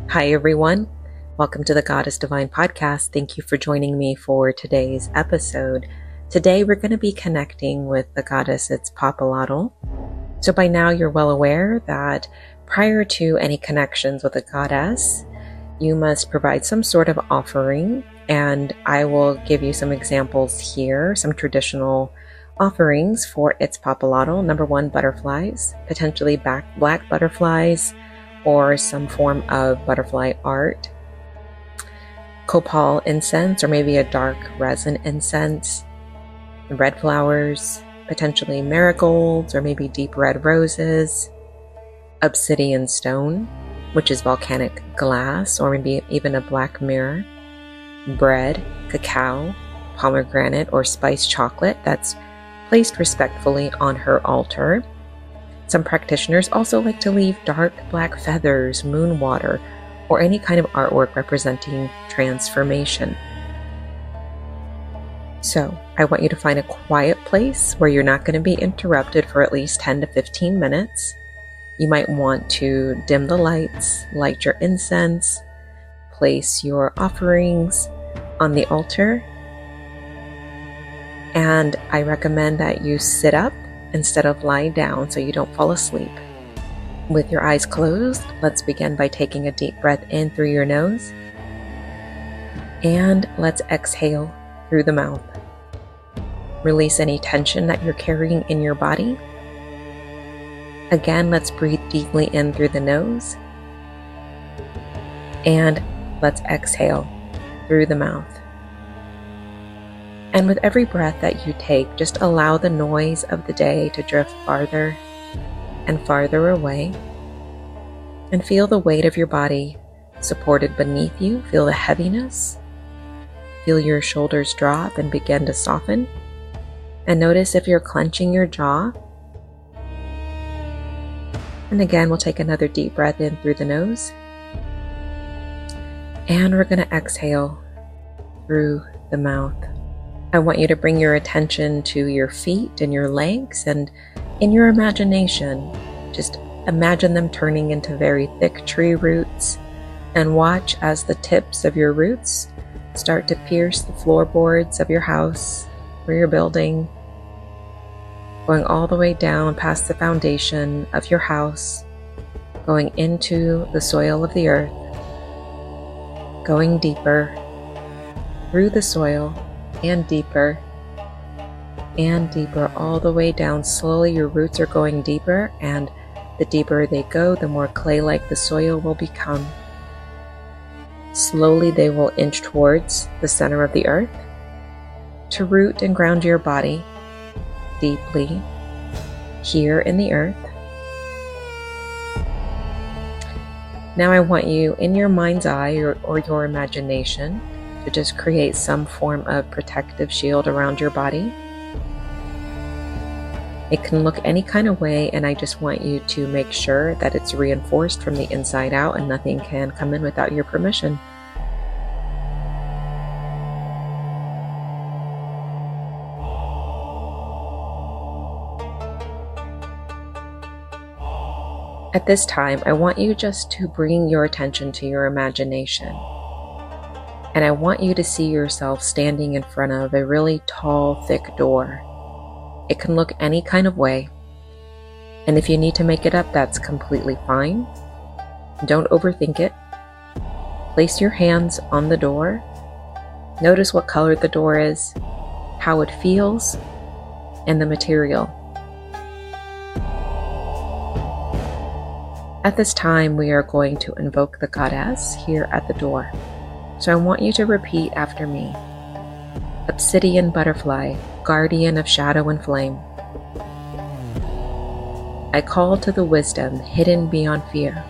Hi, everyone. Welcome to the Goddess Divine Podcast. Thank you for joining me for today's episode. Today, we're going to be connecting with the goddess Itzpapalotl. So by now, you're well aware that prior to any connections with a goddess, you must provide some sort of offering. And I will give you some examples here, some traditional offerings for Itzpapalotl. Number one, butterflies, potentially black butterflies, or some form of butterfly art, copal incense, or maybe a dark resin incense, red flowers, potentially marigolds, or maybe deep red roses, obsidian stone, which is volcanic glass, or maybe even a black mirror, bread, cacao, pomegranate, or spiced chocolate that's placed respectfully on her altar. Some practitioners also like to leave dark black feathers, moon water, or any kind of artwork representing transformation. So, I want you to find a quiet place where you're not going to be interrupted for at least 10 to 15 minutes. You might want to dim the lights, light your incense, place your offerings on the altar, and I recommend that you sit up instead of lie down so you don't fall asleep. With your eyes closed, let's begin by taking a deep breath in through your nose, and let's exhale through the mouth. Release any tension that you're carrying in your body. Again, let's breathe deeply in through the nose, and let's exhale through the mouth. And with every breath that you take, just allow the noise of the day to drift farther and farther away. And feel the weight of your body supported beneath you. Feel the heaviness. Feel your shoulders drop and begin to soften. And notice if you're clenching your jaw. And again, we'll take another deep breath in through the nose. And we're going to exhale through the mouth. I want you to bring your attention to your feet and your legs, and in your imagination, just imagine them turning into very thick tree roots, and watch as the tips of your roots start to pierce the floorboards of your house or your building, going all the way down past the foundation of your house, going into the soil of the earth, going deeper through the soil, and deeper all the way down. Slowly your roots are going deeper, and the deeper they go, the more clay-like the soil will become. Slowly they will inch towards the center of the earth to root and ground your body deeply here in the earth. Now I want you, in your mind's eye or your imagination, to just create some form of protective shield around your body. It can look any kind of way, and I just want you to make sure that it's reinforced from the inside out and nothing can come in without your permission. At this time, I want you just to bring your attention to your imagination. And I want you to see yourself standing in front of a really tall, thick door. It can look any kind of way. And if you need to make it up, that's completely fine. Don't overthink it. Place your hands on the door. Notice what color the door is, how it feels, and the material. At this time, we are going to invoke the goddess here at the door. So I want you to repeat after me. Obsidian butterfly, guardian of shadow and flame. I call to the wisdom hidden beyond fear.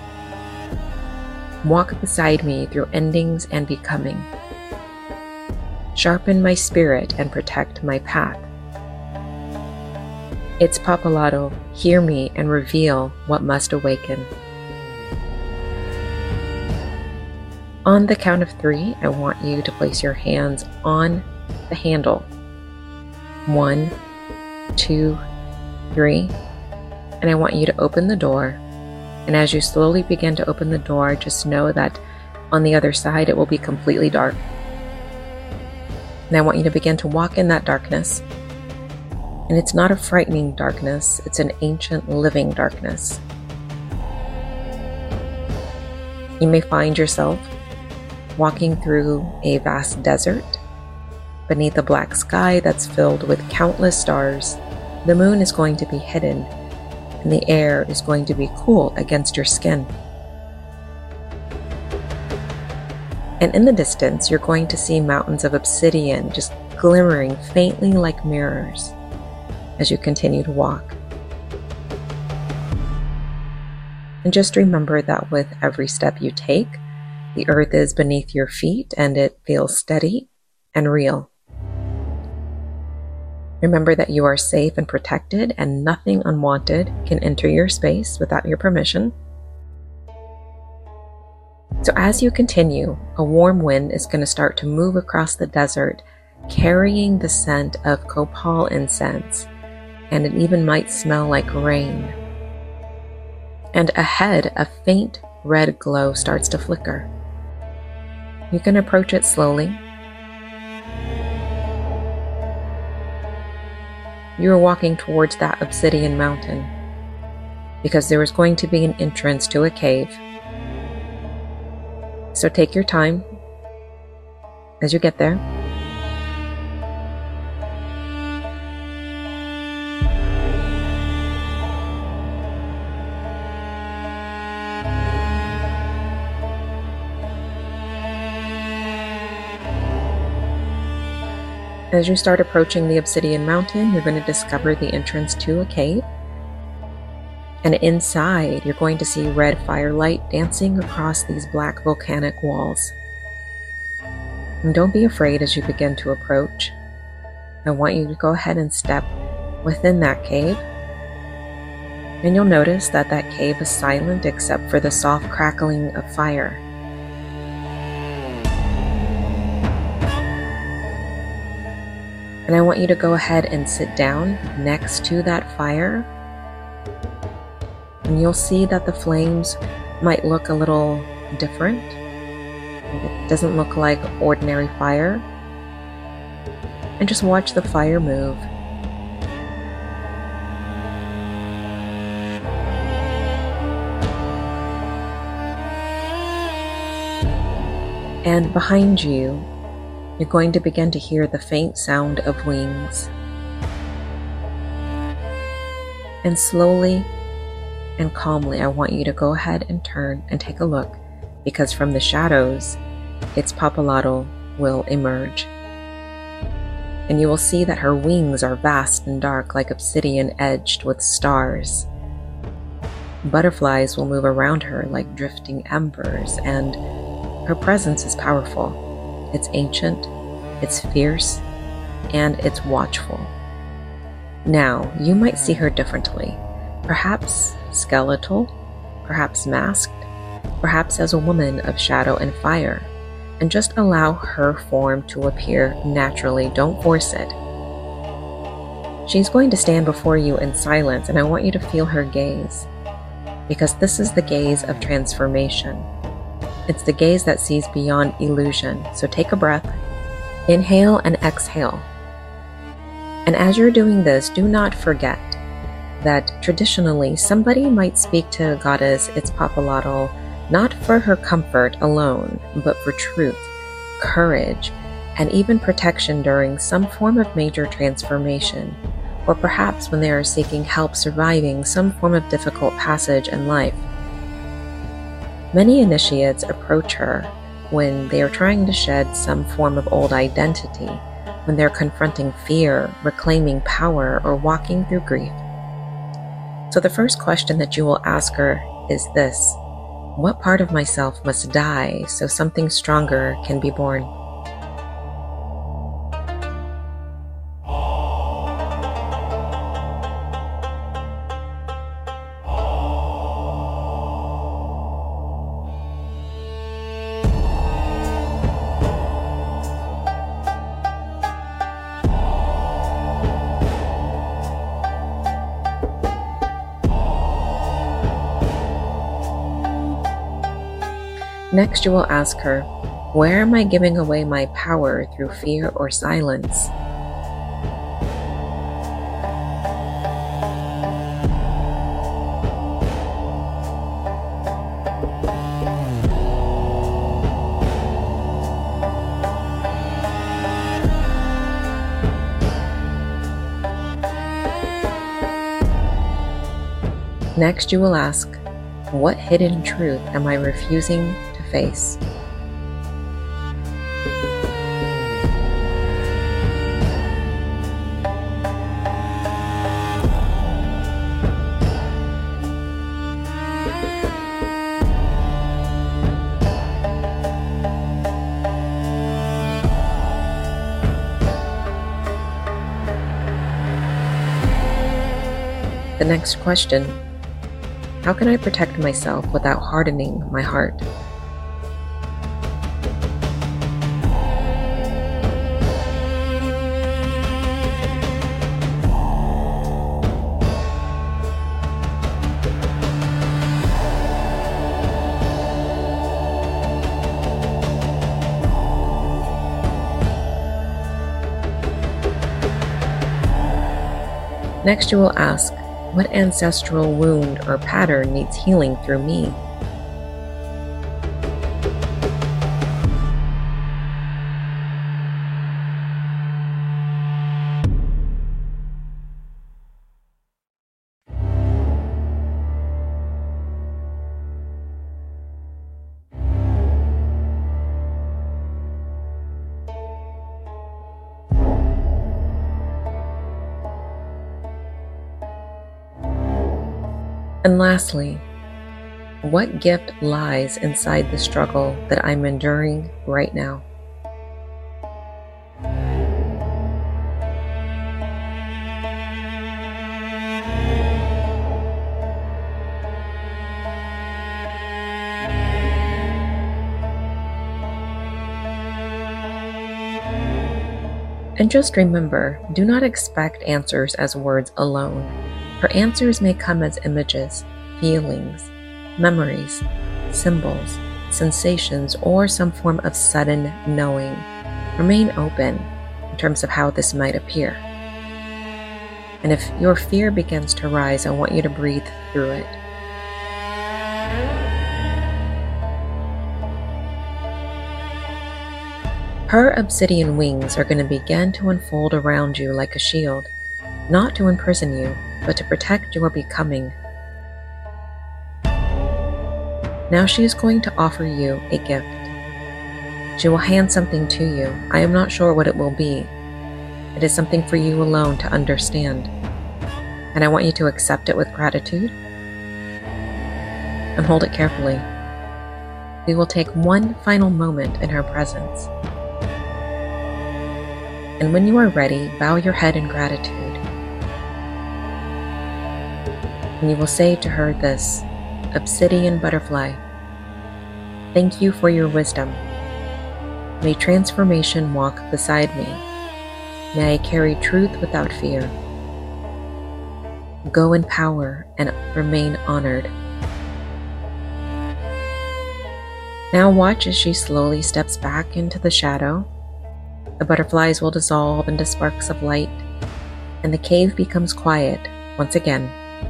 Walk beside me through endings and becoming. Sharpen my spirit and protect my path. Itzpapalotl, hear me and reveal what must awaken. On the count of 3, I want you to place your hands on the handle. 1, 2, 3. And I want you to open the door And as you slowly begin to open the door, just know that on the other side it will be completely dark. And I want you to begin to walk in that darkness. And it's not a frightening darkness, it's an ancient living darkness. You may find yourself walking through a vast desert beneath a black sky that's filled with countless stars. The moon is going to be hidden, and the air is going to be cool against your skin. And in the distance, you're going to see mountains of obsidian just glimmering faintly like mirrors as you continue to walk. And just remember that with every step you take, the earth is beneath your feet and it feels steady and real. Remember that you are safe and protected, and nothing unwanted can enter your space without your permission. So as you continue, a warm wind is going to start to move across the desert, carrying the scent of copal incense, and it even might smell like rain. And ahead, a faint red glow starts to flicker. You can approach it slowly. You are walking towards that obsidian mountain because there is going to be an entrance to a cave. So take your time as you get there. As you start approaching the obsidian mountain, you're going to discover the entrance to a cave. And inside, you're going to see red firelight dancing across these black volcanic walls. And don't be afraid as you begin to approach. I want you to go ahead and step within that cave. And you'll notice that that cave is silent except for the soft crackling of fire. And I want you to go ahead and sit down next to that fire. And you'll see that the flames might look a little different. It doesn't look like ordinary fire. And just watch the fire move. And behind you, you're going to begin to hear the faint sound of wings. And slowly and calmly, I want you to go ahead and turn and take a look, because from the shadows, its Papalotl will emerge. And you will see that her wings are vast and dark, like obsidian edged with stars. Butterflies will move around her like drifting embers, and her presence is powerful. It's ancient, it's fierce, and it's watchful. Now, you might see her differently, perhaps skeletal, perhaps masked, perhaps as a woman of shadow and fire, and just allow her form to appear naturally. Don't force it. She's going to stand before you in silence, and I want you to feel her gaze, because this is the gaze of transformation. It's the gaze that sees beyond illusion. So take a breath, inhale and exhale. And as you're doing this, do not forget that traditionally somebody might speak to Goddess Itzpapalotl not for her comfort alone, but for truth, courage, and even protection during some form of major transformation, or perhaps when they are seeking help surviving some form of difficult passage in life. Many initiates approach her when they are trying to shed some form of old identity, when they're confronting fear, reclaiming power, or walking through grief. So the first question that you will ask her is this: what part of myself must die so something stronger can be born? Next, you will ask her, where am I giving away my power through fear or silence? Next, you will ask, what hidden truth am I refusing to face? The next question: how can I protect myself without hardening my heart? Next, you will ask, what ancestral wound or pattern needs healing through me? And lastly, what gift lies inside the struggle that I'm enduring right now? And just remember, do not expect answers as words alone. Her answers may come as images, feelings, memories, symbols, sensations, or some form of sudden knowing. Remain open in terms of how this might appear. And if your fear begins to rise, I want you to breathe through it. Her obsidian wings are going to begin to unfold around you like a shield, not to imprison you, but to protect your becoming. Now she is going to offer you a gift. She will hand something to you. I am not sure what it will be. It is something for you alone to understand. And I want you to accept it with gratitude and hold it carefully. We will take one final moment in her presence. And when you are ready, bow your head in gratitude. And you will say to her this, obsidian butterfly, thank you for your wisdom. May transformation walk beside me. May I carry truth without fear. Go in power and remain honored. Now watch as she slowly steps back into the shadow. The butterflies will dissolve into sparks of light, and the cave becomes quiet once again.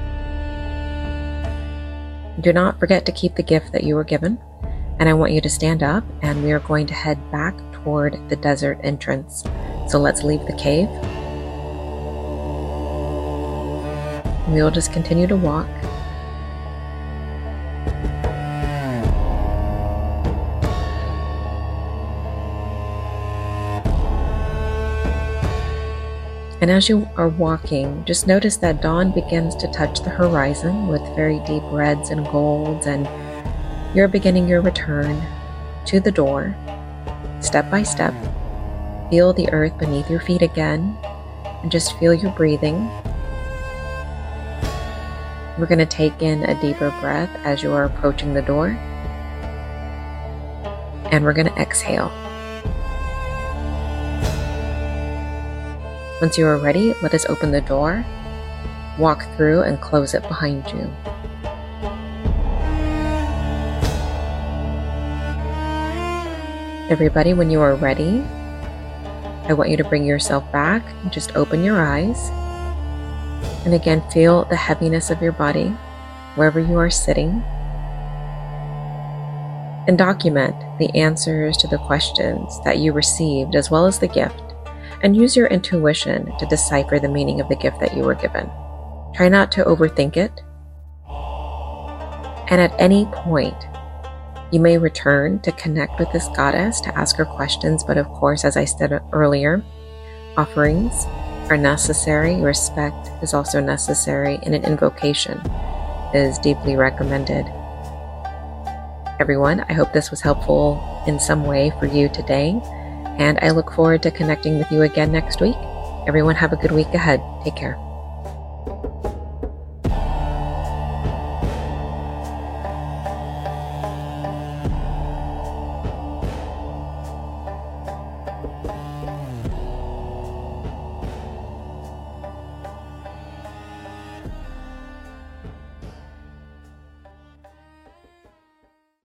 Do not forget to keep the gift that you were given, and I want you to stand up, and we are going to head back toward the desert entrance. So let's leave the cave. We will just continue to walk. And as you are walking, just notice that dawn begins to touch the horizon with very deep reds and golds, and you're beginning your return to the door, step by step. Feel the earth beneath your feet again, and just feel your breathing. We're going to take in a deeper breath as you are approaching the door, and we're going to exhale. Once you are ready, let us open the door, walk through, and close it behind you. Everybody, when you are ready, I want you to bring yourself back and just open your eyes. And again, feel the heaviness of your body wherever you are sitting. And document the answers to the questions that you received as well as the gift. And use your intuition to decipher the meaning of the gift that you were given. Try not to overthink it. And at any point, you may return to connect with this goddess to ask her questions, but of course, as I said earlier, offerings are necessary, respect is also necessary, and an invocation is deeply recommended. Everyone, I hope this was helpful in some way for you today, and I look forward to connecting with you again next week. Everyone have a good week ahead. Take care.